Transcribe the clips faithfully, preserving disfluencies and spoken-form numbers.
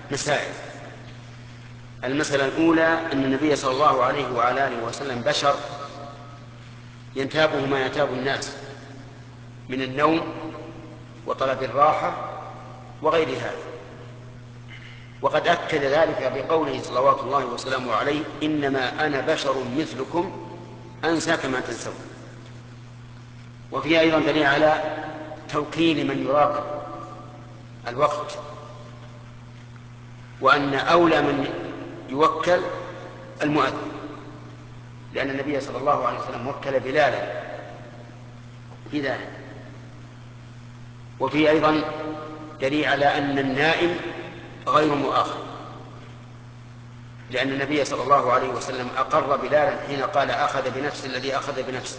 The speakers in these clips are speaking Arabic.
مسائل. المسألة الأولى أن النبي صلى الله عليه وعلى آله وسلم بشر ينتابه ما ينتاب الناس من النوم وطلب الراحة وغير هذا، وقد أكد ذلك بقوله صلوات الله وسلامه عليه: إنما أنا بشر مثلكم أنسى كما تنسون. وفيه أيضا دليل على توكيل من يراقب الوقت، وأن أولى من يوكل المؤذن، لأن النبي صلى الله عليه وسلم وكل بلالا في ذلك. وفيه أيضا دليل على أن النائم غير مؤاخذ، لأن النبي صلى الله عليه وسلم أقر بلالا حين قال: أخذ بنفس الذي أخذ بنفسك.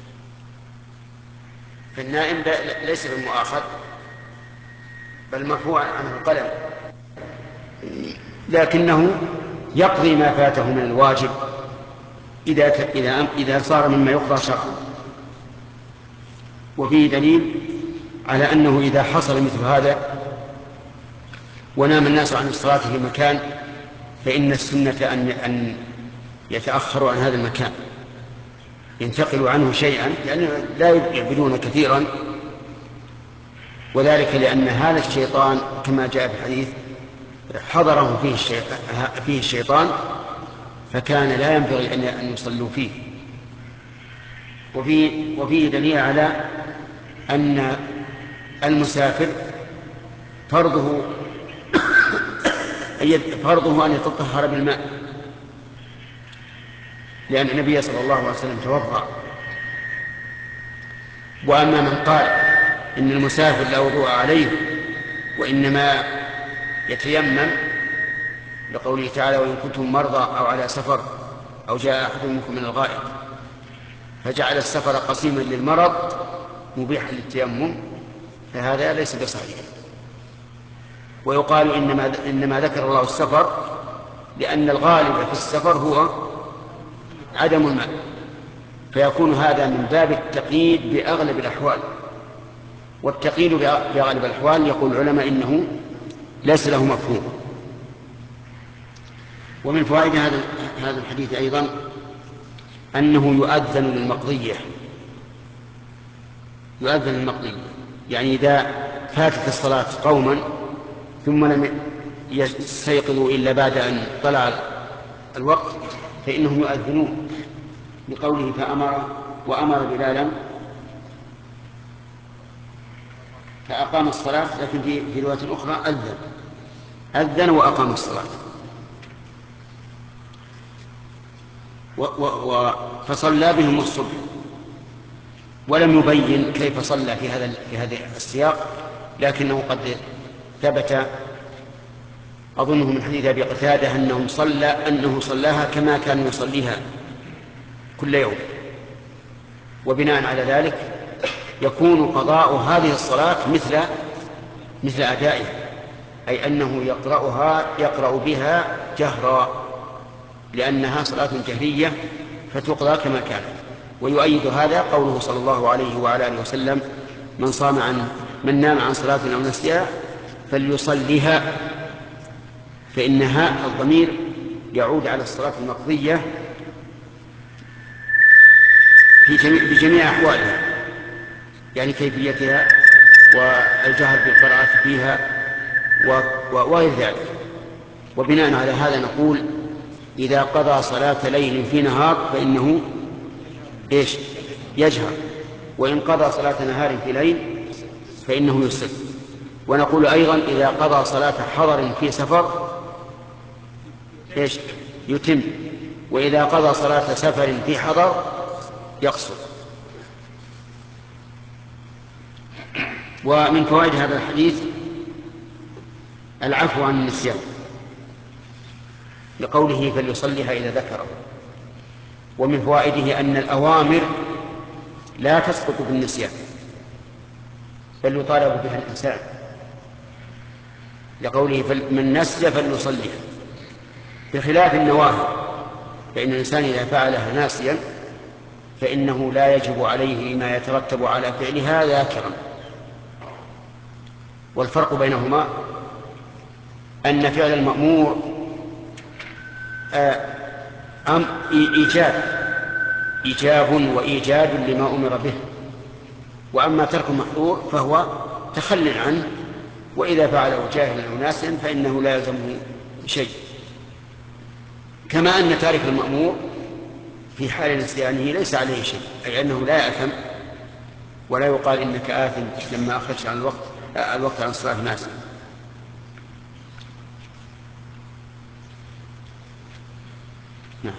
فالنائم ليس بالمؤاخذ بل مرفوع عنه القلم، لكنه يقضي ما فاته من الواجب إذا إذا إذا صار مما يقضى شرعا. وفيه دليل على أنه إذا حصل مثل هذا ونام الناس عن الصلاة في مكان فإن السنة أن أن يتأخروا عن هذا المكان، ينتقلوا عنه شيئا، لأن لا يعبدون كثيرا، وذلك لأن هذا الشيطان كما جاء في الحديث حضره فيه الشيطان, فيه الشيطان فكان لا ينبغي أن يصلوا فيه. وفيه, وفيه دليل على أن المسافر فرضه فرضه أن يتطهر بالماء، لأن النبي صلى الله عليه وسلم توضأ. وأما من قال إن المسافر لا وضوء عليه وإنما يتيمم لقوله تعالى: وإن كنتم مرضى أو على سفر أو جاء أحد منكم من الغائط، فجعل السفر قسيما للمرض مبيحا للتيمم، فهذا ليس بصحيح. ويقال إنما, إنما ذكر الله السفر لأن الغالب في السفر هو عدم الماء، فيكون هذا من باب التقييد بأغلب الأحوال. والتقييد بأغلب الأحوال يقول العلماء إنه ليس له مفهوم. ومن فوائد هذا هذا الحديث أيضا أنه يؤذن للمقضية، يؤذن للمقضية، يعني إذا فاتت الصلاة قوما ثم لم يستيقظوا إلا بعد أن طلع الوقت فإنهم يؤذنون، بقوله: فأمر وأمر بلالا فأقام الصلاة. لكن في في رواية أخرى أذن أذن وأقام الصلاة. و و فصلى بهم الصبح، ولم يبين كيف صلى في هذا في هذا السياق، لكنه قد ثبت أظنه من حديث أبي قتادة أنه صلى أنه صلاها كما كان يصليها كل يوم. وبناء على ذلك يكون قضاء هذه الصلاة مثل مثل أدائها، أي أنه يقرأها يقرأ بها جهرا، لأنها صلاة جهرية فتقضى كما كانت. ويؤيد هذا قوله صلى الله عليه وعلى آله وسلم: من صام عن من نام عن صلاة أو نسيها فليصليها، فإنها الضمير يعود على الصلاة المقضية في جميع بجميع أحوالها، يعني كيفيتها والجهر بالقراءة فيها وغير ذلك. وبناء على هذا نقول: إذا قضى صلاة ليل في نهار فإنه إيش؟ يجهر، وإن قضى صلاة نهار في ليل فإنه يسر. ونقول أيضا: إذا قضى صلاة حضر في سفر إيش؟ يتم، وإذا قضى صلاة سفر في حضر يقصر. ومن فوائد هذا الحديث العفو عن النسيان، لقوله: فليصليها إذا ذكره. ومن فوائده أن الأوامر لا تسقط بالنسيان بل يطالب بها الإنسان، لقوله: من نسي فليصليها، بخلاف النواهي، فإن الإنسان إذا فعلها ناسيا فإنه لا يجب عليه ما يترتب على فعلها ذاكرا. والفرق بينهما أن فعل المأمور أم إيجاب إيجاب وإيجاد لما أمر به، وأما ترك المحظور فهو تخل عنه، وإذا فعله جاهلا أو ناسيا فإنه لا يلزمه شيء. كما أن تارك المأمور في حال نسيانه ليس عليه شيء، أي أنه لا يأثم ولا يقال إنك آثم لما أخرجت عن الوقت الوقت عن الصلاة ناسيا. نعم.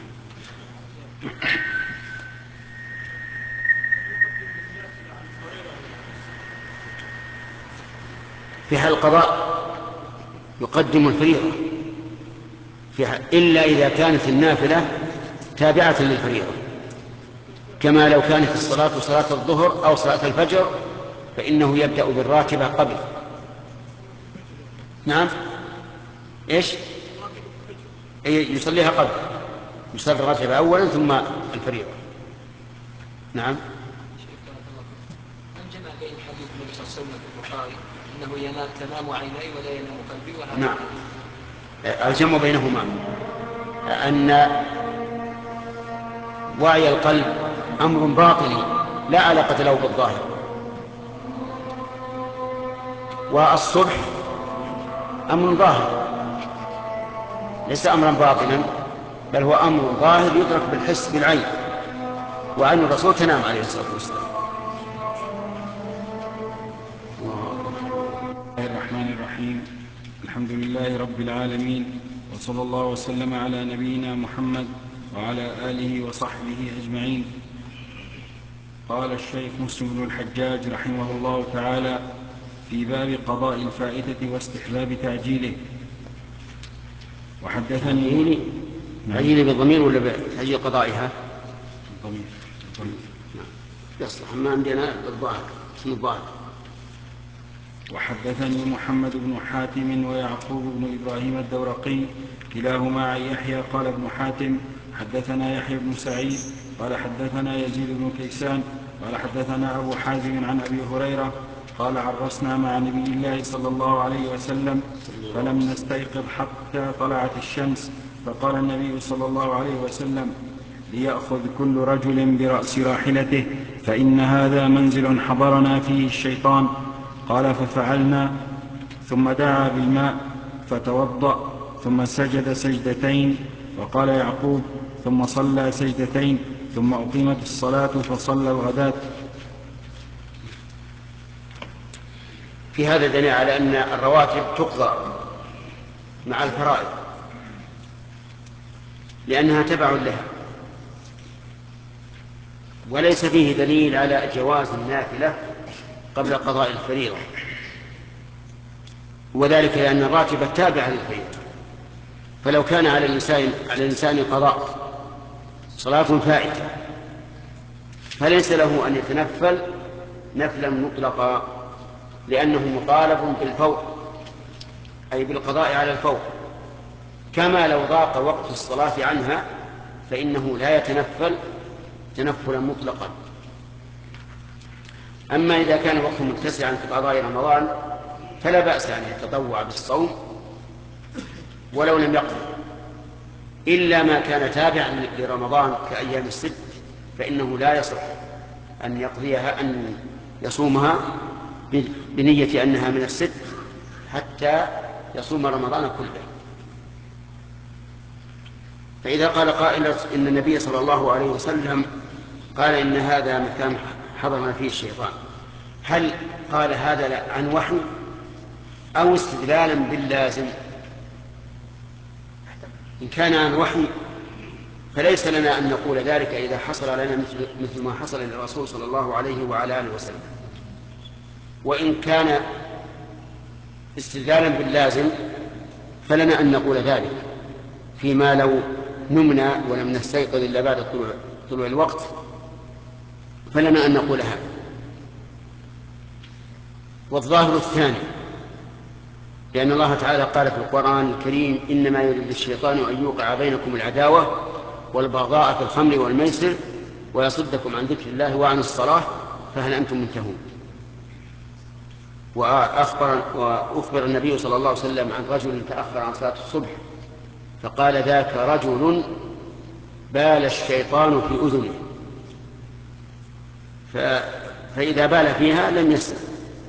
في حال القضاء يقدم الفريضة في حال إلا إذا كانت النافلة تابعة للفريضة، كما لو كانت الصلاة صلاة الظهر أو صلاة الفجر فإنه يبدأ بالراتبة قبل. نعم. إيش؟ يصليها قبل، يصلي الراتبة أولا ثم الفريضة. نعم. من جمع بين حديث النبي صلى الله عليه وسلم في البخاري انه ينام تنام عيني ولا ينام قلبي وهذا؟ نعم، الجمع بينهما أن وعي القلب أمر باطني لا علاقة له بالظاهر، والصبح أمر ظاهر ليس أمرا باطنا، بل هو أمر ظاهر يدرك بالحس بالعين، وعن الرسول تنام عليه الصلاة والسلام. بسم الله الرحمن الرحيم. الحمد لله رب العالمين، وصلى الله وسلم على نبينا محمد وعلى آله وصحبه أجمعين. قال الشيخ مسلم بن الحجاج رحمه الله تعالى في باب قضاء الفائتة واستحباب تعجيله. وحدثني تعجيله بالضمير ولا بتعجيل قضائها؟ بالضمير. يصلح، ما عندنا بالظاهر اسم الظاهر. وحدثني محمد بن حاتم ويعقوب بن إبراهيم الدورقي كلاهما عن يحيى قال ابن حاتم حدثنا يحيى بن سعيد قال حدثنا يزيد بن كيسان قال حدثنا أبو حازم عن أبي هريرة قال عرسنا مع نبي الله صلى الله عليه وسلم فلم نستيقظ حتى طلعت الشمس، فقال النبي صلى الله عليه وسلم ليأخذ كل رجل برأس راحلته فإن هذا منزل حضرنا فيه الشيطان. قال ففعلنا، ثم دعا بالماء فتوضأ ثم سجد سجدتين. وقال يعقوب ثم صلى سجدتين ثم أقيمت الصلاة فصلى الغداة. في هذا دليل على أن الرواتب تقضى مع الفرائض لأنها تبع لها، وليس فيه دليل على جواز النافلة قبل قضاء الفريضة، وذلك لأن الراتبة تابعة للفريضة. فلو كان على الإنسان على الإنسان قضاء صلاة فائتة فليس له أن يتنفل نفلا مطلقا، لأنه مطالب بالفور أي بالقضاء على الفور، كما لو ضاق وقت الصلاة عنها فإنه لا يتنفل تنفلا مطلقا. أما إذا كان الوقت متسعا في قضاء رمضان فلا بأس أن يتطوع بالصوم ولو لم يقضي، إلا ما كان تابعا لرمضان كأيام الست فإنه لا يصح أن يقضيها أن يصومها بنية أنها من الست حتى يصوم رمضان كله. فإذا قال قائل إن النبي صلى الله عليه وسلم قال إن هذا مكان حضرنا فيه الشيطان، هل قال هذا عن وحي أو استدلالا باللازم؟ إن كان عن وحي فليس لنا أن نقول ذلك إذا حصل لنا مثل ما حصل للرسول صلى الله عليه وعلى آله وسلم، وإن كان استدلالا باللازم فلنا أن نقول ذلك فيما لو نمنا ولم نستيقظ إلا بعد طلوع, طلوع الوقت فلنا أن نقول هذا. والظاهر الثاني، لأن الله تعالى قال في القرآن الكريم إنما يريد الشيطان أن يوقع بينكم العداوة والبغضاء في الخمر والميسر ويصدكم عن ذكر الله وعن الصلاة فهل أنتم منتهون؟ وأخبر, وأخبر النبي صلى الله عليه وسلم عن رجل تأخر عن صلاة الصبح فقال ذاك رجل بال الشيطان في أذنه، فإذا بال فيها لم يسلم.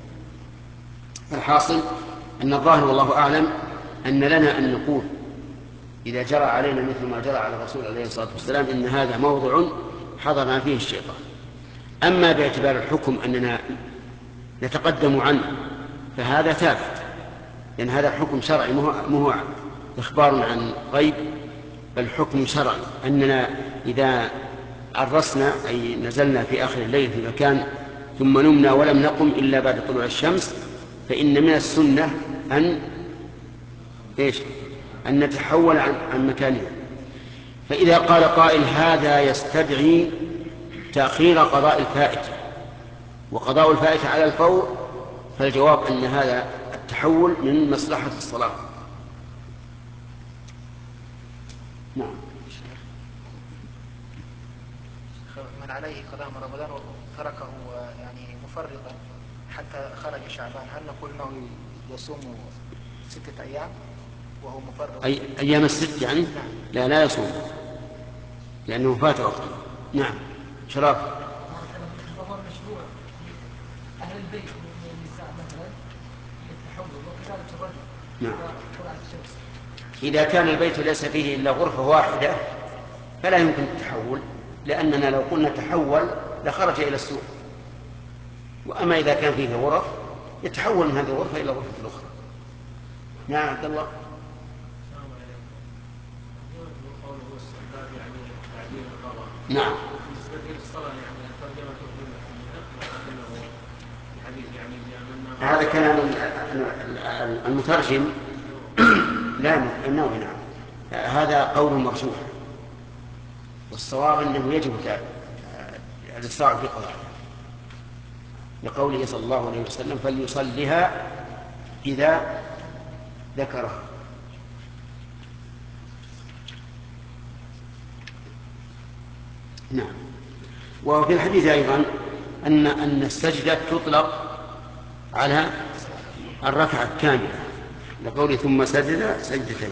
الحاصل أن الظاهر والله أعلم أن لنا أن نقول إذا جرى علينا مثل ما جرى على الرسول عليه الصلاة والسلام إن هذا موضع حضرنا فيه الشيطان. أما باعتبار الحكم أننا نتقدم عنه فهذا ثابت، لأن هذا حكم شرعي مو إخبار عن غيب، بل حكم شرعي أننا إذا عرسنا أي نزلنا في آخر الليل في مكان ثم نمنا ولم نقم إلا بعد طلوع الشمس فإن من السنة أن إيش؟ أن نتحول عن, عن مكاننا. فإذا قال قائل هذا يستدعي تأخير قضاء الفائتة وقضاء الفائتة على الفور، فالجواب أن هذا التحول من مصلحة الصلاة. نعم. من عليه قضاء رمضان وتركه يعني مفرطا حتى خرج شعبان، هل نقول انه يصوم ستة ايام وهو مفرط؟ أي ايام الست يعني؟ نعم. لا لا يصوم لانه فات وقته. نعم. شراب. فهو مشروع اهل البيت من النساء مثلا يتحول وكذلك الرجل. نعم. اذا كان البيت ليس فيه الا غرفه واحده فلا يمكن التحول، لأننا لو قلنا تحول لخرج إلى السوق. وأما إذا كان فيه غرف يتحول من هذه الغرفة إلى غرفة الأخرى. نعم عبد الله. نعم. هذا كلام المترجم لا النووي. نعم هذا قول مرجوح، والصواب أنه يجب الإسراع في قضائها لقوله صلى الله عليه وسلم فليصلها إذا ذكرها. نعم. وفي الحديث أيضا أن أن السجدة تطلق على الركعة الكاملة لقوله ثم سجد سجدتين.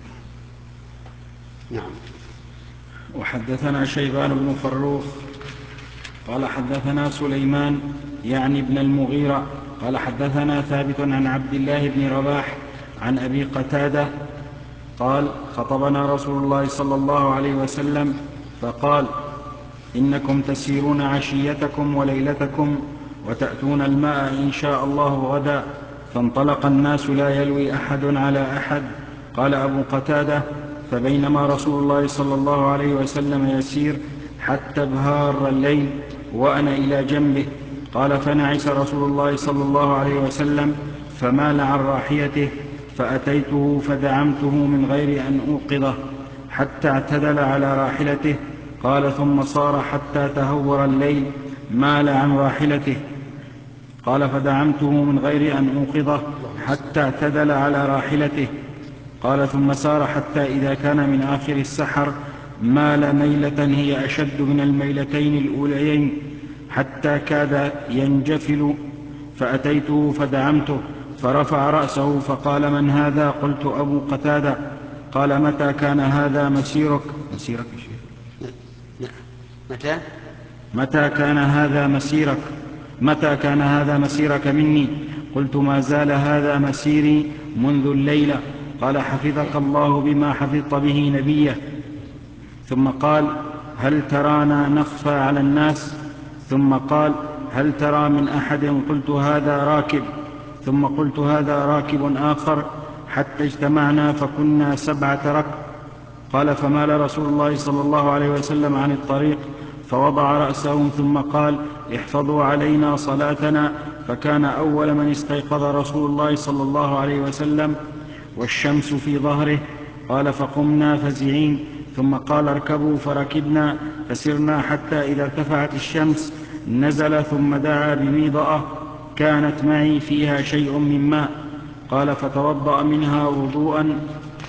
نعم. وحدثنا شيبان بن فروخ قال حدثنا سليمان يعني ابن المغيرة قال حدثنا ثابت عن عبد الله بن رباح عن أبي قتادة قال خطبنا رسول الله صلى الله عليه وسلم فقال إنكم تسيرون عشيتكم وليلتكم وتأتون الماء إن شاء الله غدا، فانطلق الناس لا يلوي أحد على أحد. قال أبو قتادة فبينما رسول الله صلى الله عليه وسلم يسير حتى ابهار الليل وأنا إلى جنبه. قال فنعس رسول الله صلى الله عليه وسلم فمال عن راحيته فأتيته فدعمته من غير أن أوقظه حتى اعتدل على راحلته. قال ثم صار حتى تهور الليل مال عن راحلته. قال فدعمته من غير أن أوقظه حتى اعتدل على راحلته. قال ثم سار حتى إذا كان من آخر السحر مال ميلة هي أشد من الميلتين الأوليين حتى كاد ينجفل، فأتيته فدعمته فرفع رأسه فقال من هذا؟ قلت أبو قتادة. قال متى كان هذا مسيرك؟ مسيرك متى؟ متى كان هذا مسيرك؟ متى كان هذا مسيرك مني؟ قلت ما زال هذا مسيري منذ الليلة. قال حفظك الله بما حفظت به نبيه. ثم قال هل ترانا نخفى على الناس؟ ثم قال هل ترى من أحد؟ قلت هذا راكب. ثم قلت هذا راكب آخر حتى اجتمعنا فكنا سبعة ركب. قال فمال رسول الله صلى الله عليه وسلم عن الطريق فوضع رأسه ثم قال احفظوا علينا صلاتنا، فكان أول من استيقظ رسول الله صلى الله عليه وسلم والشمس في ظهره. قال فقمنا فزعين، ثم قال اركبوا فركبنا فسرنا حتى إذا ارتفعت الشمس نزل ثم دعا بميضأة كانت معي فيها شيء من ماء. قال فتوضأ منها وضوءا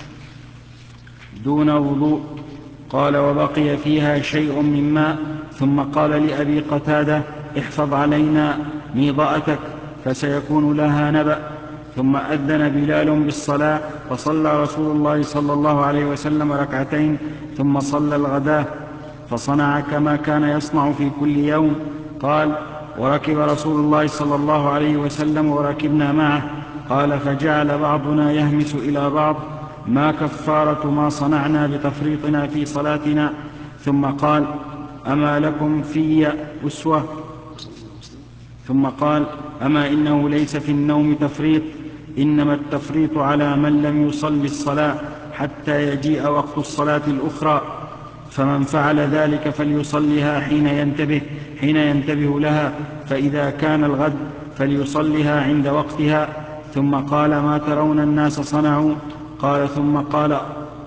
دون وضوء. قال وبقي فيها شيء من ماء. ثم قال لأبي قتادة احفظ علينا ميضأتك، فسيكون لها نبأ. ثم أذن بلال بالصلاة، فصلى رسول الله صلى الله عليه وسلم ركعتين، ثم صلى الغداة، فصنع كما كان يصنع في كل يوم. قال: وركب رسول الله صلى الله عليه وسلم وركبنا معه. قال: فجعل بعضنا يهمس إلى بعض: ما كفارة ما صنعنا بتفريطنا في صلاتنا؟ ثم قال: أما لكم في أسوة؟ ثم قال: أما إنه ليس في النوم تفريط، إنما التفريط على من لم يصل الصلاة حتى يجيء وقت الصلاة الأخرى، فمن فعل ذلك فليصلها حين ينتبه, حين ينتبه لها، فإذا كان الغد فليصلها عند وقتها. ثم قال: ما ترون الناس صنعوا؟ قال ثم قال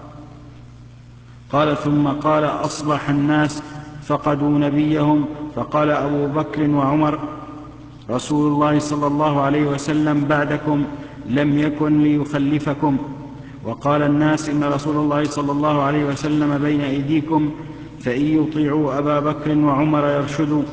قال ثم قال: أصبح الناس فقدوا نبيهم. فقال أبو بكر وعمر: رسول الله صلى الله عليه وسلم بعدكم لم يكن ليخلفكم. وقال الناس: إن رسول الله صلى الله عليه وسلم بين أيديكم، فإن يطيعوا أبا بكر وعمر يرشدوا.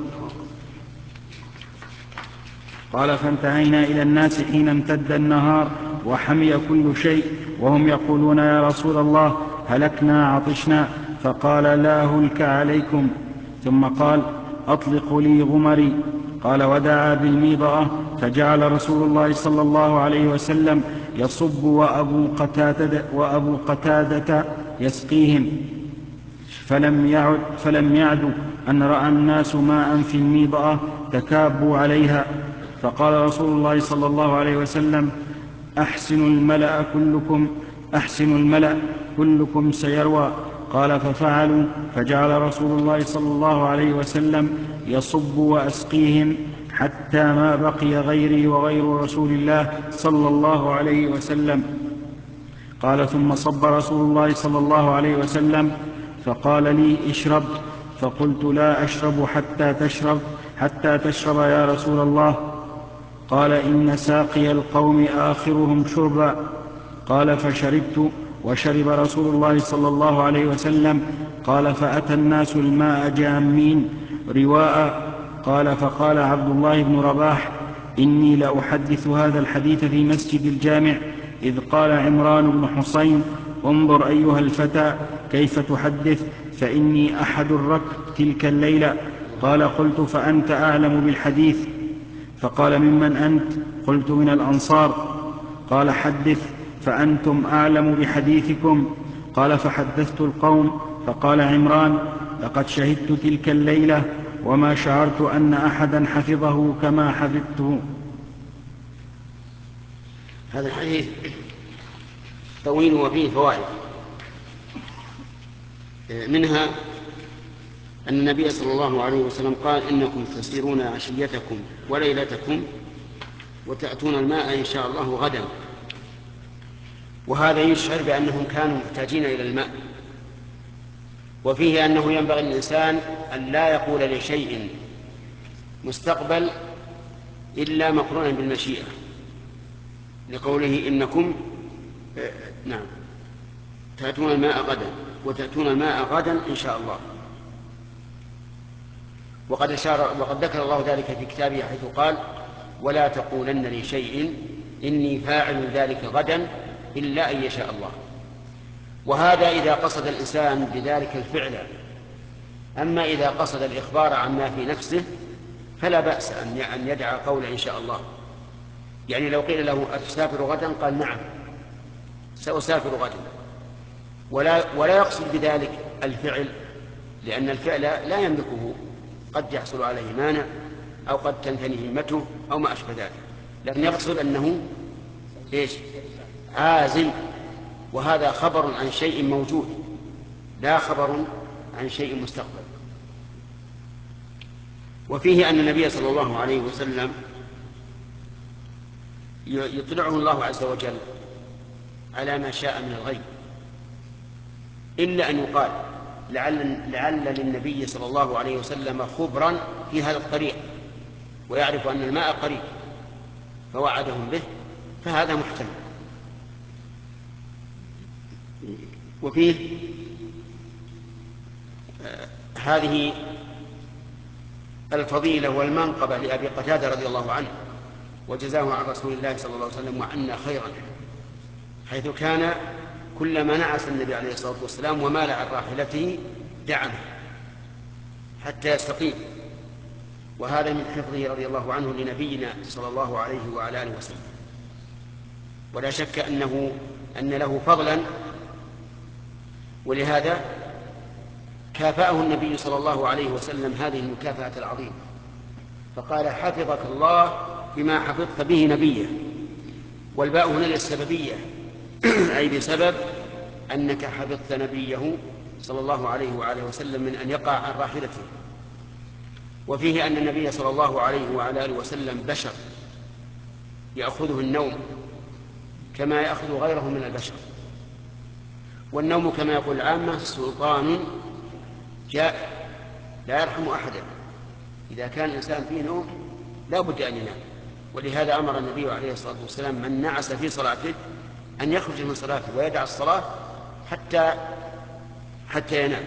قال: فانتهينا إلى الناس حين امتد النهار وحمي كل شيء، وهم يقولون: يا رسول الله هلكنا عطشنا. فقال: لا هلك عليكم. ثم قال: أطلقوا لي غمري. قال: ودعا بالميضأة، فجعل رسول الله صلى الله عليه وسلم يصب وأبو قتادة, وأبو قتادة يسقيهم. فلم يعد, فلم يعد أن رأى الناس ماء في الميضأة تكابوا عليها. فقال رسول الله صلى الله عليه وسلم: أحسنوا الملأ كلكم أحسنوا الملأ كلكم سيروى. قال: ففعلوا، فجعل رسول الله صلى الله عليه وسلم يصب وأسقيهم حتى ما بقي غيري وغير رسول الله صلى الله عليه وسلم. قال: ثم صب رسول الله صلى الله عليه وسلم، فقال لي: اشرب. فقلت: لا أشرب حتى تشرب حتى تشرب يا رسول الله. قال: إن ساقي القوم آخرهم شربا. قال: فشربت، وشرب رسول الله صلى الله عليه وسلم. قال: فأتى الناس الماء جامين رواء. قال: فقال عبد الله بن رباح: إني لأحدث هذا الحديث في مسجد الجامع، إذ قال عمران بن حسين: انظر أيها الفتى كيف تحدث، فإني أحد الركب تلك الليلة. قال: قلت: فأنت أعلم بالحديث. فقال: ممن أنت؟ قلت: من الأنصار. قال: حدث، فأنتم أعلم بحديثكم. قال: فحدثت القوم. فقال عمران: لقد شهدت تلك الليلة وما شعرت أن أحدا حفظه كما حفظته. هذا الحديث طويل وفيه فوائد، منها أن النبي صلى الله عليه وسلم قال: إنكم تسيرون عشيتكم وليلتكم وتأتون الماء إن شاء الله غدا. وهذا يشعر بأنهم كانوا محتاجين إلى الماء. وفيه أنه ينبغي للإنسان أن لا يقول لشيء مستقبل إلا مقرونا بالمشيئة، لقوله: إنكم آه نعم تأتون الماء غدا وتأتون الماء غدا إن شاء الله. وقد أشار وقد ذكر الله ذلك في كتابه حيث قال: ولا تقولن لشيء إني فاعل ذلك غدا إلا أن يشاء الله. وهذا إذا قصد الإنسان بذلك الفعل. أما إذا قصد الإخبار عما في نفسه فلا بأس أن يدعى قول إن شاء الله. يعني لو قيل له: أتسافر غدا؟ قال: نعم سأسافر غدا، ولا, ولا يقصد بذلك الفعل، لأن الفعل لا يملكه، قد يحصل عليه مانع أو قد تنثني همته أو ما أشبه ذلك، لكن يقصد أنه إيش؟ عازم. وهذا خبر عن شيء موجود لا خبر عن شيء مستقبل. وفيه أن النبي صلى الله عليه وسلم يطلعه الله عز وجل على ما شاء من الغيب، إلا أن يقال: لعل, لعل للنبي صلى الله عليه وسلم خبرا في هذا الطريق ويعرف أن الماء قريب فوعدهم به، فهذا محتمل. وفيه آه هذه الفضيلة والمنقبة لأبي قتادة رضي الله عنه، وجزاه عن رسول الله صلى الله عليه وسلم وعنا خيرا، حيث كان كلما نعس النبي عليه الصلاة والسلام ومال عن راحلته دعمه حتى يستقيم، وهذا من حفظه رضي الله عنه لنبينا صلى الله عليه وعلى آله وسلم. ولا شك أنه أن له فضلا، ولهذا كافأه النبي صلى الله عليه وسلم هذه المكافأة العظيمة، فقال: حفظك الله بما حفظت به نبيه. والباء هنا للسببية أي بسبب أنك حفظت نبيه صلى الله عليه وعلى وسلم من أن يقع عن راحلته. وفيه أن النبي صلى الله عليه وعلى آله وسلم بشر يأخذه النوم كما يأخذ غيره من البشر، والنوم كما يقول العامة سلطان جائر لا يرحم أحدا. إذا كان الإنسان فيه نوم لا بد أن ينام، ولهذا أمر النبي عليه الصلاة والسلام من نعس في صلاته أن يخرج من صلاته ويدع الصلاة حتى حتى ينام.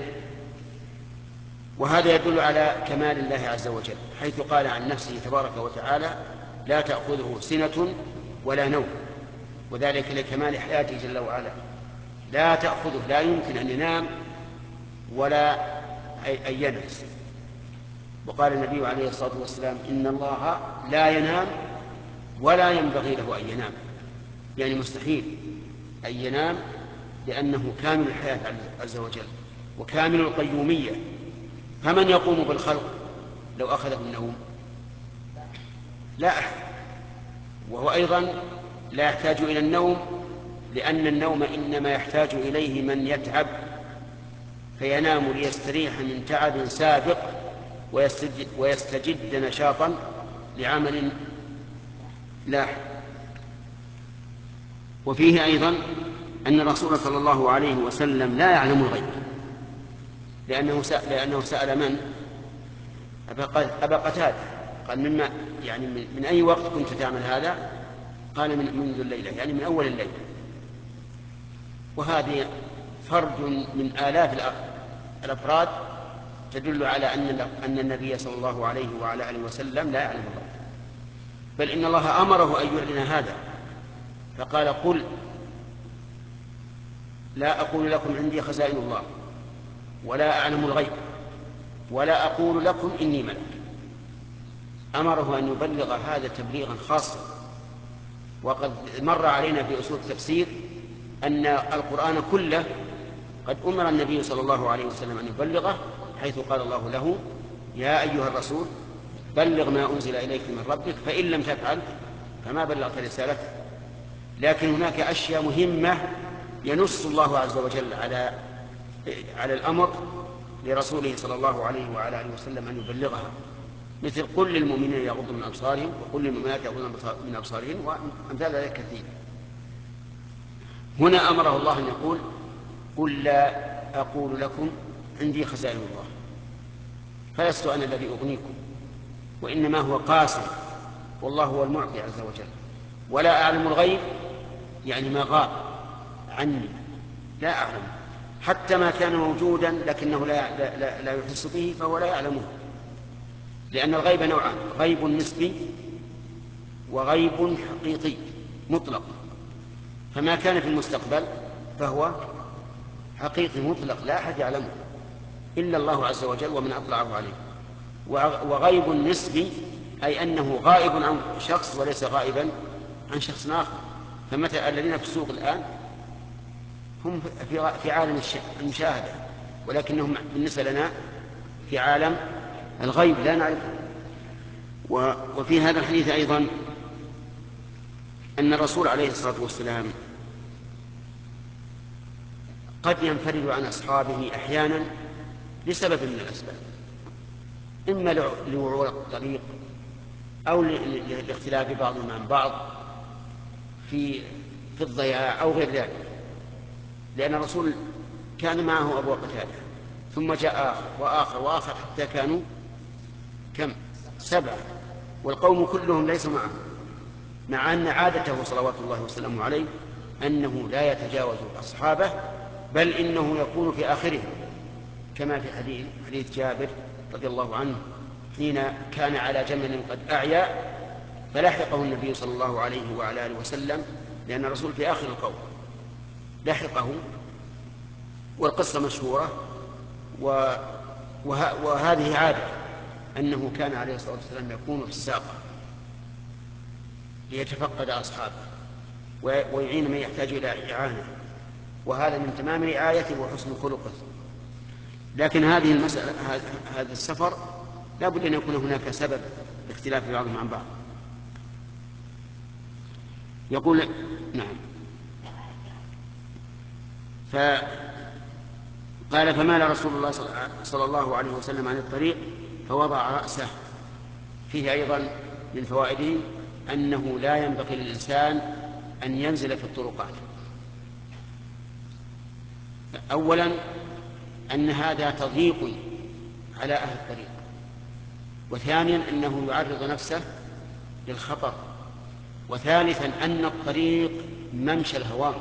وهذا يدل على كمال الله عز وجل، حيث قال عن نفسه تبارك وتعالى: لا تأخذه سنة ولا نوم، وذلك لكمال حياته جل وعلا. لا تأخذه، لا يمكن أن ينام ولا أن ينعس. وقال النبي عليه الصلاة والسلام: إن الله لا ينام ولا ينبغي له أن ينام، يعني مستحيل أن ينام، لأنه كامل الحياة عز وجل وكامل القيومية. فمن يقوم بالخلق لو أخذه النوم؟ لا أحد. وهو أيضا لا يحتاج إلى النوم، لأن النوم إنما يحتاج إليه من يتعب فينام ليستريح من تعب سابق ويستجد, ويستجد نشاطا لعمل لاحق. وفيه أيضا أن الرسول صلى الله عليه وسلم لا يعلم الغيب، لأنه سأل, لأنه سأل من؟ أبا قتادة، قال: مما يعني من أي وقت كنت تعمل هذا؟ قال: من منذ الليلة، يعني من أول الليل. وهذه فرد من آلاف الأفراد تدل على أن أن النبي صلى الله عليه وعلى آله وسلم لا يعلم الغيب، بل إن الله أمره أن يعلن هذا، فقال: قل لا أقول لكم عندي خزائن الله ولا أعلم الغيب ولا أقول لكم إني ملك. أمره أن يبلغ هذا تبليغا خاصا. وقد مر علينا في أصول التفسير أن القرآن كله قد أمر النبي صلى الله عليه وسلم أن يبلغه، حيث قال الله له: يا أيها الرسول بلغ ما أنزل إليك من ربك فإن لم تفعل فما بلغت رسالته. لكن هناك أشياء مهمة ينص الله عز وجل على على الأمر لرسوله صلى الله عليه وعلى آله وسلم أن يبلغها، مثل: قل للمؤمنين يغضوا من أبصارهم وقل للمؤمنات يغضن من أبصارهن، وأمثال ذلك كثير. هنا أمره الله أن يقول: قل لا أقول لكم عندي خزائن الله، فلست أنا الذي أغنيكم، وإنما هو قاسم، والله هو المعطي عز وجل. ولا أعلم الغيب يعني ما غاب عني، لا أعلم، حتى ما كان موجودا لكنه لا, لا, لا يحس به فهو لا يعلمه. لأن الغيب نوعان: غيب نسبي وغيب حقيقي مطلق. فما كان في المستقبل فهو حقيقي مطلق لا أحد يعلمه إلا الله عز وجل ومن أطلعه عليه. وغيب نسبي أي أنه غائب عن شخص وليس غائبا عن شخص آخر. فمثل الذين في السوق الآن هم في عالم المشاهدة، ولكنهم بالنسبة لنا في عالم الغيب لا نعرفه. وفي هذا الحديث أيضا أن الرسول عليه الصلاة والسلام قد ينفرد عن أصحابه أحيانا لسبب من الأسباب، إما لوعور الطريق أو لاختلاف بعضهم عن بعض في في الضياع أو غير ذلك. لأن الرسول كان معه أبو قتادة، ثم جاء آخر وآخر وآخر حتى كانوا كم؟ سبعة، والقوم كلهم ليسوا معه، مع أن عادته صلوات الله وسلامه عليه أنه لا يتجاوز أصحابه، بل إنه يكون في آخرهم، كما في حديث, حديث جابر رضي الله عنه حين كان على جمل قد أعيا فلحقه النبي صلى الله عليه وعلى آله وسلم، لأن الرسول في آخر القول لحقه، والقصة مشهورة. و... وه... وهذه عادة أنه كان عليه الصلاة والسلام يكون في الساقة ليتفقد أصحابه ويعين من يحتاج إلى إعانة، وهذا من تمام رعايته وحسن خلقه. لكن هذه المسألة هذا السفر لا بد أن يكون هناك سبب لاختلاف بعضهم عن بعض. يقول نعم. فقال فمال رسول الله صلى الله عليه وسلم عن الطريق فوضع رأسه. فيه أيضا من فوائده أنه لا ينبغي للإنسان أن ينزل في الطرقات. أولا أن هذا تضييق على أهل الطريق، وثانيا أنه يعرض نفسه للخطر، وثالثا أن الطريق ممشى الهوام.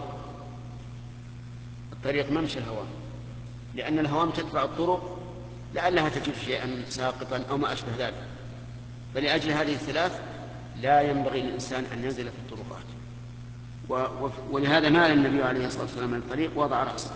الطريق ممشى الهوام، لأن الهوام تتبع الطرق لعلها تجد شيئا ساقطا أو ما أشبه ذلك. فلأجل هذه الثلاث لا ينبغي للإنسان أن ينزل في الطرقات. ولهذا مال النبي عليه الصلاة والسلام من الطريق وضع رأسه.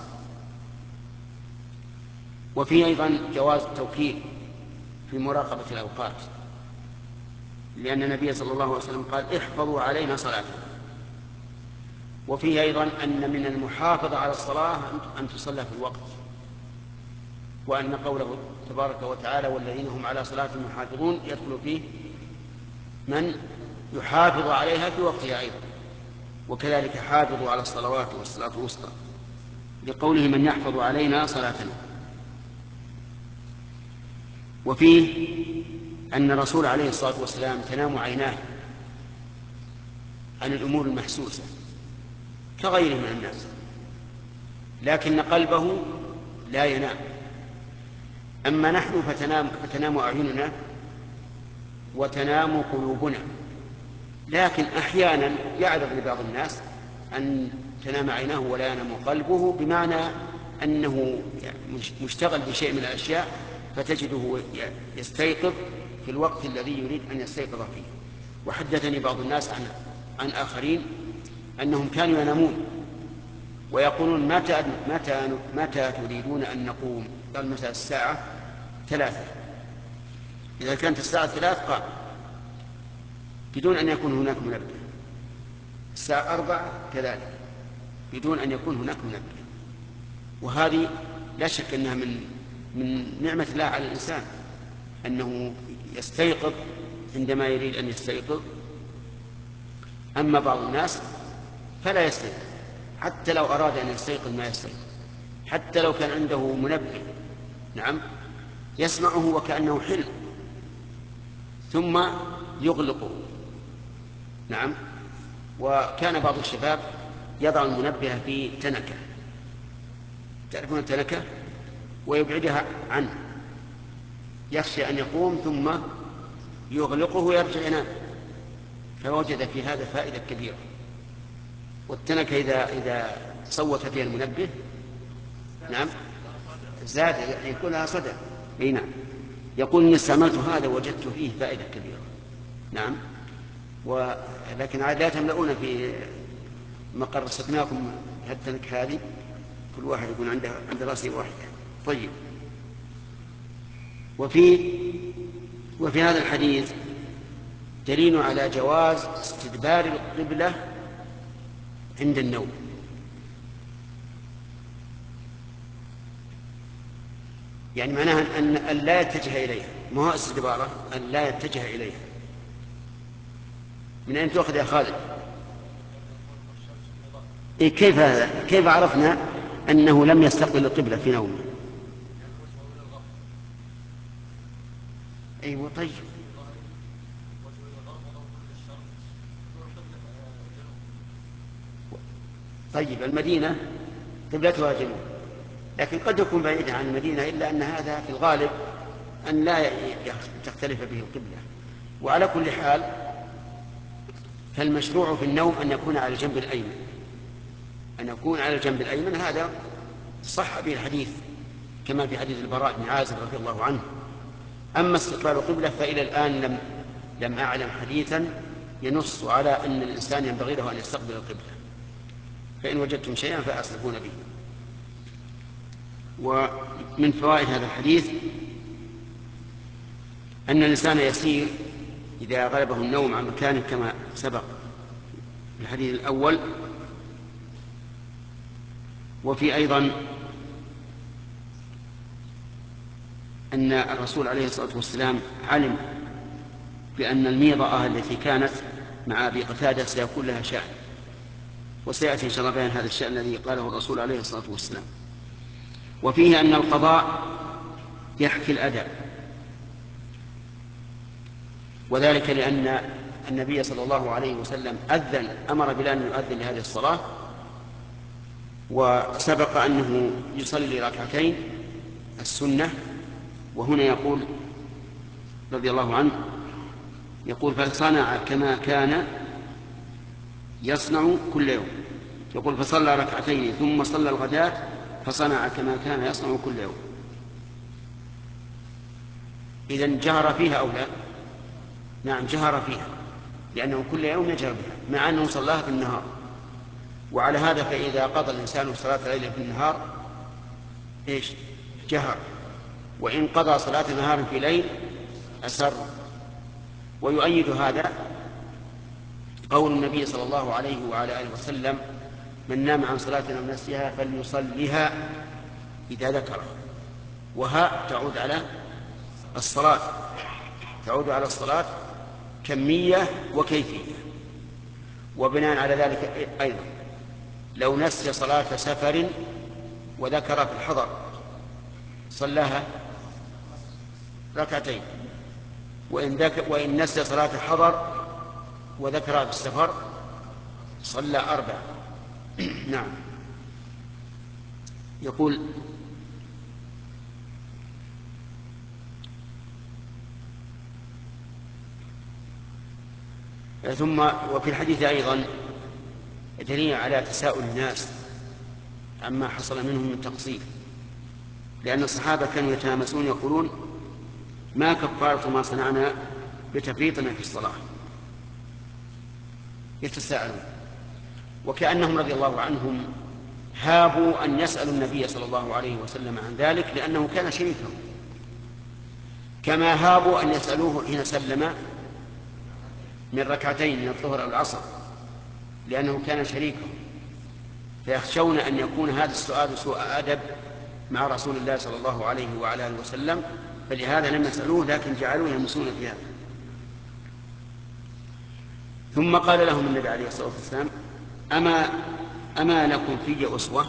وفيه أيضا جواز التوكيل في مراقبة الأوقات، لأن النبي صلى الله عليه وسلم قال احفظوا علينا صلاتنا. وفيه أيضا أن من المحافظة على الصلاة أن تصلى في الوقت، وأن قوله تبارك وتعالى والذين هم على صلاتهم يحافظون يدخل فيه من يحافظ عليها في وقتها أيضا. وكذلك حافظوا على الصلوات والصلاة الوسطى، لقوله من يحفظ علينا صلاتنا. وفيه أن الرسول عليه الصلاة والسلام تنام عيناه عن الأمور المحسوسة كغيره من الناس، لكن قلبه لا ينام. أما نحن فتنام, فتنام أعيننا وتنام قلوبنا، لكن أحيانا يعرض لبعض الناس أن تنام عيناه ولا ينام قلبه، بمعنى أنه مشتغل بشيء من الأشياء فتجده يستيقظ في الوقت الذي يريد أن يستيقظ فيه. وحدثني بعض الناس عن, عن آخرين أنهم كانوا ينامون ويقولون متى, متى, متى تريدون أن نقوم؟ قال مثلا الساعة ثلاثة. إذا كانت الساعة ثلاث قام بدون أن يكون هناك منبه. الساعة أربعة كذلك بدون أن يكون هناك منبه. وهذه لا شك أنها من من نعمة الله على الإنسان، أنه يستيقظ عندما يريد أن يستيقظ. أما بعض الناس فلا يستيقظ، حتى لو أراد أن يستيقظ ما يستيقظ، حتى لو كان عنده منبه نعم يسمعه وكأنه حلم ثم يغلقه. نعم. وكان بعض الشباب يضع المنبه في تنكة، تعرفون التنكة، ويبعدها عنه، يخشى أن يقوم ثم يغلقه ويرجع ينام، فوجد في هذا فائدة كبيرة. والتنكة إذا إذا صوت فيها المنبه نعم زاد يكون لها صدى. اي نعم. يقول إني استعملت هذا وجدت فيه فائدة كبيرة. نعم. ولكن عاد لا تملؤون في مقر سكناكم التنكة هذه، كل واحد يكون عنده عند رأسه واحد. طيب. وفي وفي هذا الحديث دليل على جواز استدبار القبلة عند النوم. يعني معناها أن, أن لا يتجه إليها، ما هو استدباره أن لا يتجه إليها. من أين تأخذ يا خالد؟ إيه كيف كيف عرفنا أنه لم يستقبل القبلة في نومه؟ أيوة. طيب. طيب المدينة قبلتها جنوب، لكن قد يكون بعيدا عن المدينة، إلا أن هذا في الغالب أن لا تختلف به القبلة. وعلى كل حال فالمشروع في النوم أن يكون على الجنب الأيمن، أن يكون على الجنب الأيمن. هذا صح به الحديث كما في حديث البراء بن عازب رضي الله عنه. أما استقبال القبلة فإلى الآن لم لم أعلم حديثا ينص على أن الإنسان ينبغي له أن يستقبل القبلة، فإن وجدتم شيئا فأسلفون به. ومن فوائد هذا الحديث أن الإنسان يسير إذا غلبه النوم عن مكانه كما سبق في الحديث الأول. وفي أيضا أن الرسول عليه الصلاة والسلام علم بأن الميضة التي كانت مع أبي قتادة سيكون لها شأن، وسيأتي إن شاء الله بيان هذا الشأن الذي قاله الرسول عليه الصلاة والسلام. وفيه أن القضاء يحكي الأداء، وذلك لأن النبي صلى الله عليه وسلم أذن أمر بلال أن يؤذن لهذه الصلاة، وسبق أنه يصلي ركعتين السنة. وهنا يقول رضي الله عنه يقول فصنع كما كان يصنع كل يوم، يقول فصلى ركعتين ثم صلى الغداة فصنع كما كان يصنع كل يوم. إذن جهر فيها أو لا؟ نعم جهر فيها، لأنه كل يوم يجهر بها مع أنه صلاها في النهار. وعلى هذا فإذا قضى الإنسان صلاة الليل في النهار إيش؟ جهر. وإن قضى صلاة نهار في ليل أسر. ويؤيد هذا قول النبي صلى الله عليه وعلى آله وسلم من نام عن صلاة أو نسيها فليصليها إذا ذكر. وها تعود على الصلاة، تعود على الصلاة كمية وكيفية. وبناء على ذلك أيضا لو نسي صلاة سفر وذكر في الحضر صلاها ركعتين، وإن, ذك... وإن نسي صلاة الحضر وذكرها في السفر صلى أربع. نعم. يقول ثم وفي الحديث أيضا دليل على تساؤل الناس عما حصل منهم من تقصير، لأن الصحابة كانوا يتهامسون يقولون ما كفارة ما صنعنا بتفريطنا في الصلاة، يتساءلون، وكأنهم رضي الله عنهم هابوا أن يسألوا النبي صلى الله عليه وسلم عن ذلك لأنه كان شريكهم، كما هابوا أن يسألوه حين سلم من ركعتين من الظهر أو العصر لأنه كان شريكهم، فيخشون أن يكون هذا السؤال سوء أدب مع رسول الله صلى الله عليه وعلى آله وسلم، فلهذا لم يسألوه لكن جعلوه يمسون في هذا. ثم قال لهم النبي عليه الصلاة والسلام أما, أما لكم في أسوة؟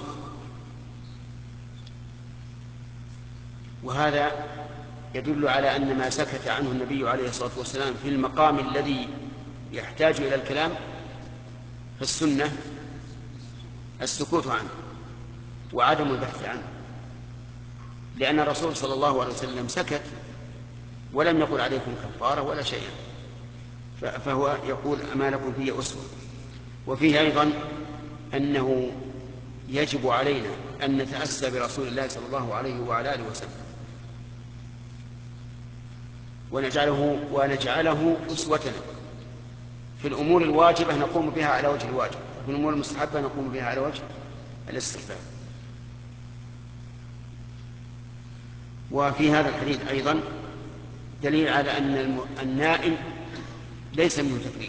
وهذا يدل على أن ما سكت عنه النبي عليه الصلاة والسلام في المقام الذي يحتاج إلى الكلام في السنة السكوت عنه وعدم البحث عنه، لأن الرسول صلى الله عليه وسلم سكت ولم يقل عليكم كفارة ولا شيئا، فهو يقول أما لكم فيه أسوة. وفيه أيضا أنه يجب علينا أن نتأسى برسول الله صلى الله عليه وعلى آله وسلم ونجعله, ونجعله أسوتنا في الأمور الواجبة نقوم بها على وجه الواجب، وفي الأمور المستحبة نقوم بها على وجه الاستحباب. وفي هذا الحديث أيضا دليل على أن النائم ليس منه تفريط،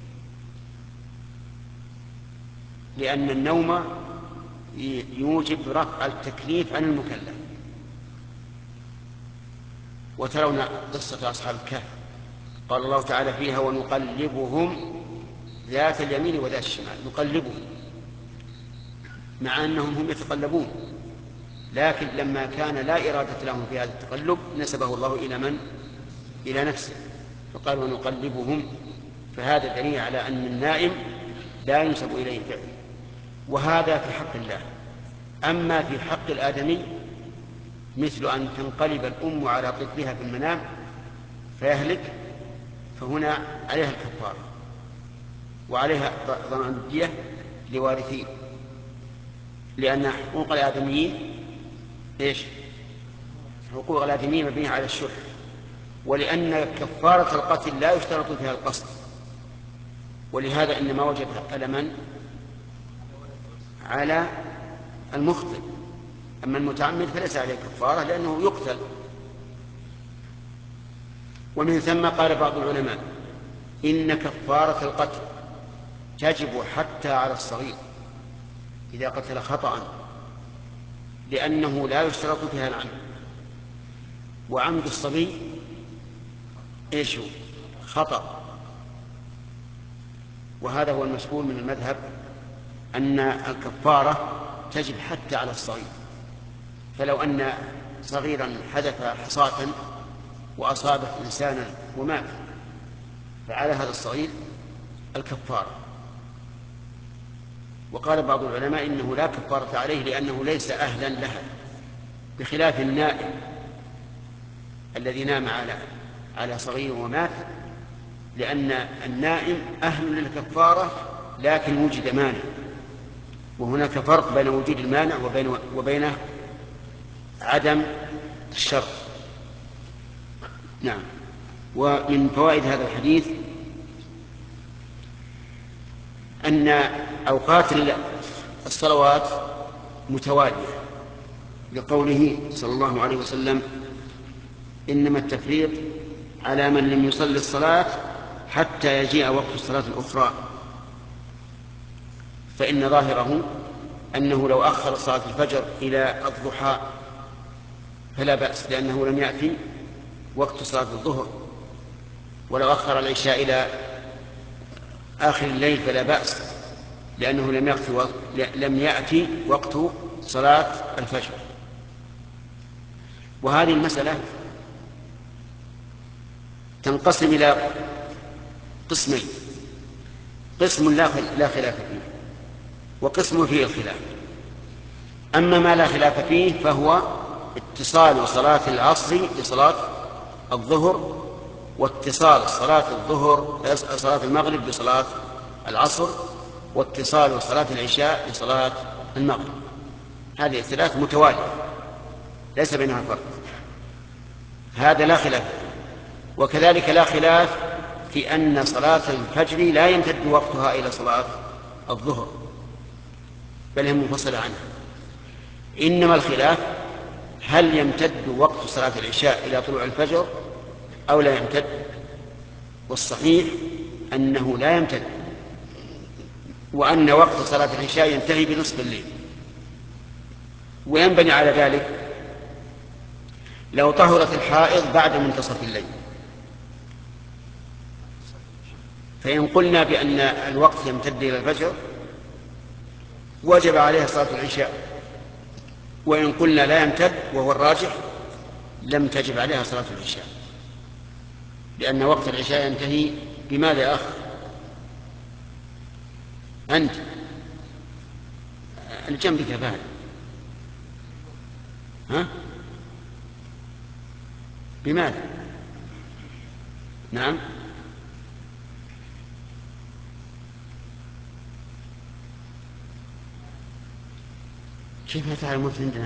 لأن النوم يوجب رفع التكليف عن المكلف. وترون قصة أصحاب الكهف قال الله تعالى فيها ونقلبهم ذات اليمين وذات الشمال، نقلبهم مع أنهم هم يتقلبون، لكن لما كان لا إرادة لهم في هذا التقلب نسبه الله إلى من؟ إلى نفسه، فقال ونقلبهم. فهذا دليل على أن النائم لا ينسب إليه فعل، وهذا في حق الله. أما في حق الآدمي مثل أن تنقلب الأم على طفلها في المنام فيهلك، فهنا عليها الكفارة وعليها ضمان الدية لوارثين، لأن حقوق الآدميين إيش؟ حقوق الآدميين مبنية على الشرع، ولأن كفارة القتل لا يشترط فيها القصد، ولهذا إنما وجب على من؟ على المخطئ. أما المتعمد فليس عليه كفارة لأنه يقتل. ومن ثم قال بعض العلماء إن كفارة القتل تجب حتى على الصغير إذا قتل خطأ، لأنه لا يشترط فيها العمد، وعمد الصبي إيش هو؟ خطأ. وهذا هو المشهور من المذهب أن الكفارة تجب حتى على الصغير. فلو أن صغيرا حدث حصاة وأصابت إنسانا ومات، فعلى هذا الصغير الكفارة. وقال بعض العلماء إنه لا كفارة عليه لأنه ليس أهلا لها، بخلاف النائم الذي نام على على صغير ومات، لأن النائم أهل للكفارة لكن وجد مانع، وهناك فرق بين وجود المانع وبين وبين عدم الشرط. نعم. ومن فوائد هذا الحديث أن أوقات الصلوات متوالية، لقوله صلى الله عليه وسلم إنما التفريط على من لم يصلي الصلاة حتى يجيء وقت الصلاة الأخرى. فإن ظاهره أنه لو أخر صلاة الفجر إلى الضحى فلا بأس، لأنه لم يأتي وقت صلاة الظهر، ولو أخر العشاء إلى آخر الليل فلا بأس، لأنه لم يأتي وقت, لم يأتي وقت صلاة الفجر. وهذه المسألة تنقسم إلى قسمين: قسم لا خلاف فيه، وقسم فيه الخلاف. أما ما لا خلاف فيه فهو اتصال صلاة العصر بصلاة الظهر، واتصال صلاة الظهر صلاة المغرب بصلاة العصر، واتصال صلاة العشاء بصلاة المغرب. هذه الثلاث متوالية ليس بينها فرق، هذا لا خلاف. وكذلك لا خلاف في أن صلاة الفجر لا يمتد وقتها إلى صلاة الظهر، بل هي منفصلة عنها. إنما الخلاف هل يمتد وقت صلاة العشاء إلى طلوع الفجر أو لا يمتد؟ والصحيح أنه لا يمتد، وأن وقت صلاة العشاء ينتهي بنصف الليل. وينبني على ذلك لو طهرت الحائض بعد منتصف الليل، فإن قلنا بأن الوقت يمتد إلى الفجر وجب عليها صلاة العشاء، وإن قلنا لا يمتد وهو الراجح لم تجب عليها صلاة العشاء، لأن وقت العشاء ينتهي بماذا يا أخ؟ أنت الجنب كفاية. ها؟ بماذا؟ نعم. كيف تعلمون عندنا؟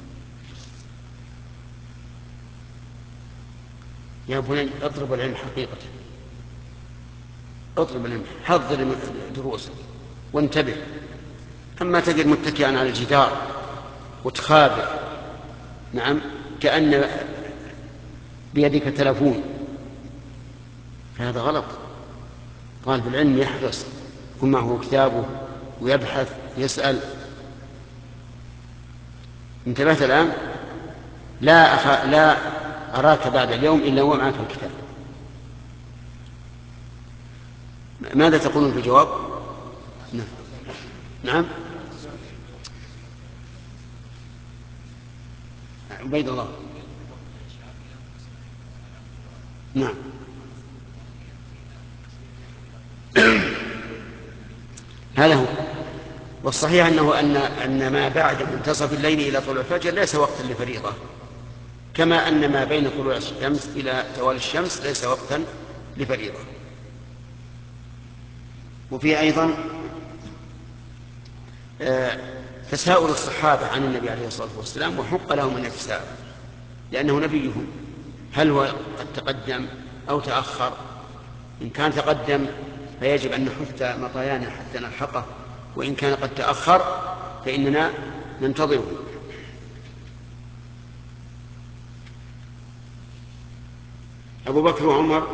يا بني اطلب العلم حقيقة، اطلب العلم، حضر دروسك وانتبه. أما تجد متكئا على الجدار وتخابر، نعم، كأن بيدك تلفون، فهذا غلط. طالب العلم يحرص، يكون معه كتابه ويبحث يسأل. انتبهت الآن؟ لا أخ... لا أراك بعد اليوم إلا ومعك الكتاب. ماذا تقولون في الجواب؟ نعم. نعم. عبيد الله. نعم. هذا هو. والصحيح أنه أن أن ما بعد منتصف الليل إلى طلوع الفجر ليس وقتا لفريضة، كما أن ما بين طلوع الشمس إلى زوال الشمس ليس وقتا لفريضة. وفي أيضا تساؤل الصحابة عن النبي عليه الصلاة والسلام، وحق لهم أن يتساءلوا لأنه نبيهم، هل هو قد تقدم أو تأخر؟ إن كان تقدم فيجب أن نحث مطايانا حتى نلحقه، وإن كان قد تأخر فإننا ننتظره. أبو بكر وعمر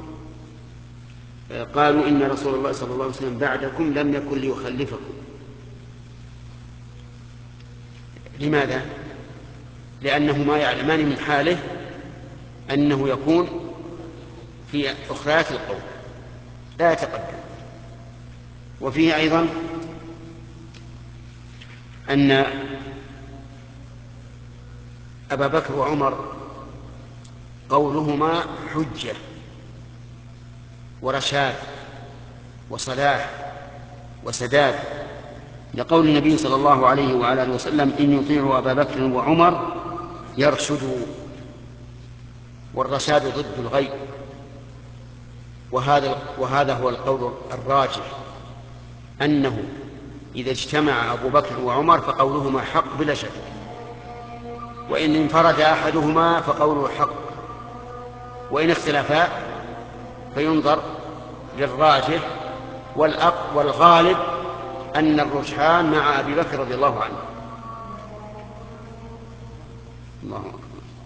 قالوا إن رسول الله صلى الله عليه وسلم بعدكم لم يكن ليخلفكم. لماذا؟ لأنهما يعلمان من حاله أنه يكون في أخريات القوم لا يتقدم. وفيه أيضا أن أبا بكر وعمر قولهما حجة ورشاد وصلاح وسداد، لقول النبي صلى الله عليه وعلى اله وسلم: إن يطيعوا أبا بكر وعمر يرشدوا. والرشاد ضد الغي، وهذا وهذا هو القول الراجح، أنه إذا اجتمع أبو بكر وعمر فقولهما حق بلا شك، وإن انفرد أحدهما فقوله حق، وإن اختلفا فينظر للراجح، والغالب أن الرجحان مع أبي بكر رضي الله عنه. الله أكبر.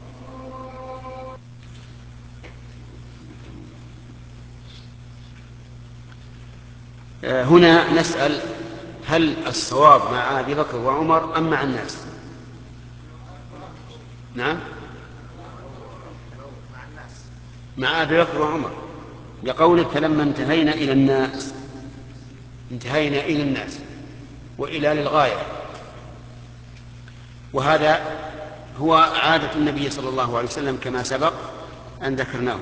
هنا نسأل: هل الصواب مع أبي بكر وعمر أم مع الناس؟ نعم، مع أبي بكر وعمر، لقولك: فلما انتهينا إلى الناس انتهينا إلى الناس وإلى للغاية. وهذا هو عادة النبي صلى الله عليه وسلم كما سبق أن ذكرناه.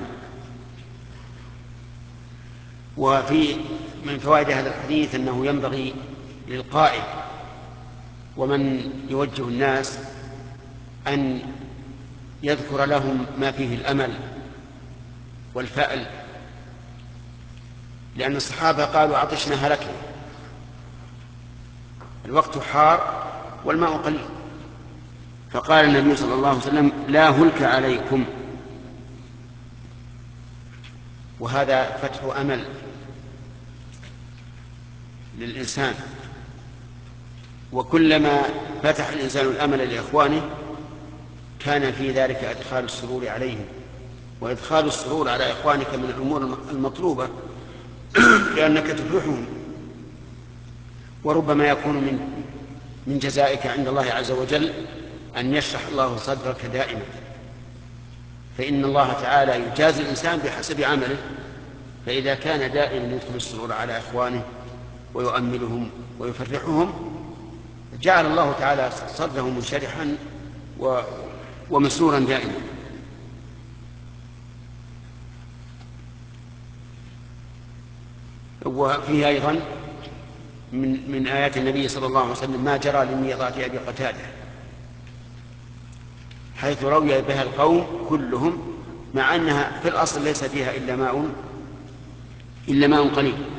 وفي من فوائد هذا الحديث أنه ينبغي للقائد ومن يوجه الناس أن يذكر لهم ما فيه الأمل والفأل، لأن الصحابة قالوا: عطشنا هلكنا، الوقت حار والماء قليل، فقال النبي صلى الله عليه وسلم: لا هلك عليكم. وهذا فتح أمل للإنسان، وكلما فتح الإنسان الأمل لإخوانه كان في ذلك إدخال السرور عليهم، وإدخال السرور على إخوانك من الأمور المطلوبة لأنك تفرحهم، وربما يكون من من جزائك عند الله عز وجل أن يشرح الله صدرك دائما، فإن الله تعالى يجازي الإنسان بحسب عمله، فإذا كان دائما يدخل السرور على إخوانه ويؤملهم ويفرحهم جعل الله تعالى صدره منشرحا ومسرورا دائما. وفيه أيضا من, من آيات النبي صلى الله عليه وسلم ما جرى لميقات أبي قتادة، حيث روي بها القوم كلهم، مع أنها في الأصل ليس فيها إلا ماء إلا ماء قليل.